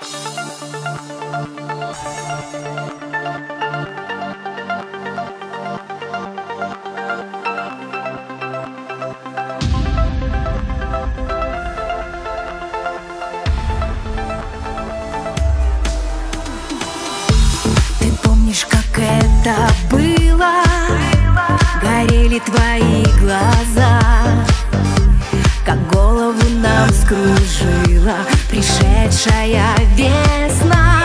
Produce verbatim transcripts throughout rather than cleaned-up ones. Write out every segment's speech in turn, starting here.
Это было, горели твои глаза, как голову нам скружила пришедшая весна.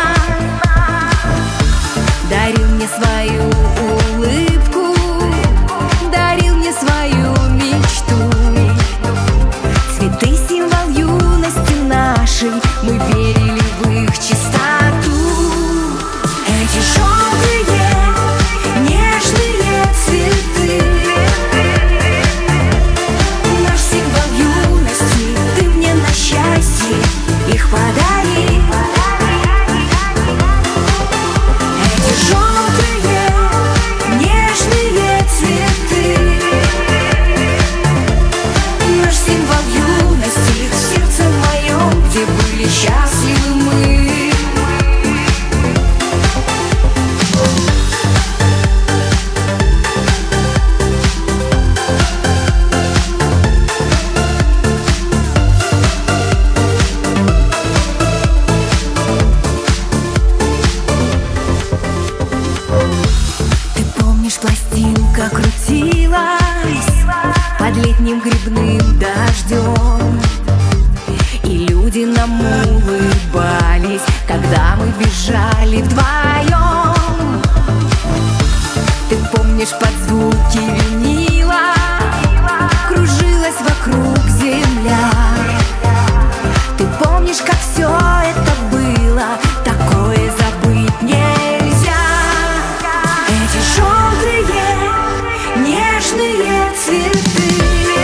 Дарил мне свою улыбку, дарил мне свою мечту. Цветы — символ юности нашей, мы верили в их чистоту. Эти желтые нежные цветы, наш символ юности, ты мне на счастье их подари. Эти желтые нежные цветы, наш символ юности в сердце моем, где были счастливы мы. Пластинка крутилась под летним грибным дождем, и люди нам улыбались, когда мы бежали вдвоем. Ты помнишь, под звуки винила кружилась вокруг земля. Ты помнишь, как все это было, такое забыть нельзя. Эти желтые нежные цветы,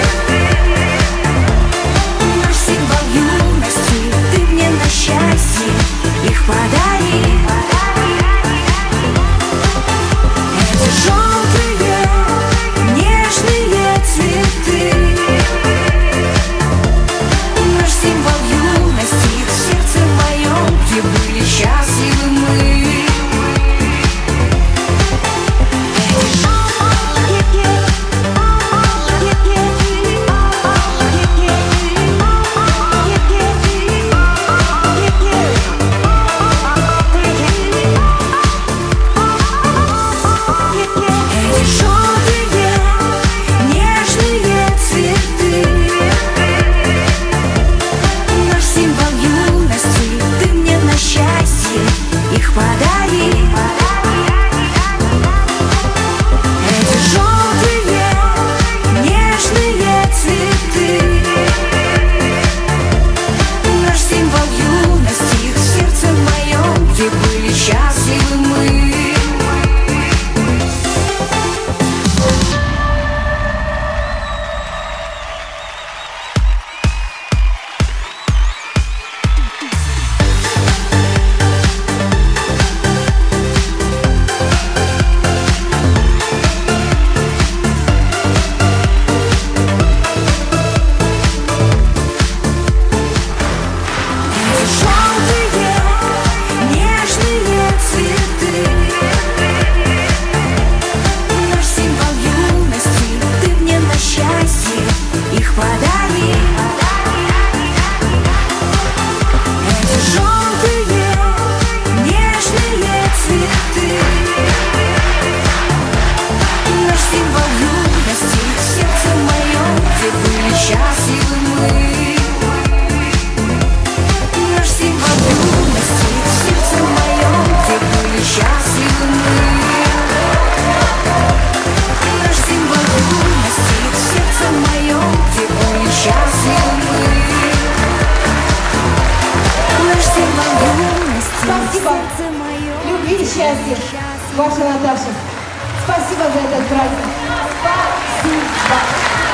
наш символ юности, ты мне на счастье их подари. Эти желтые нежные цветы, наш символ юности в сердце моем, где были счастливы мы. Любви и счастья, ваша Наташа. Спасибо за этот праздник. Спасибо.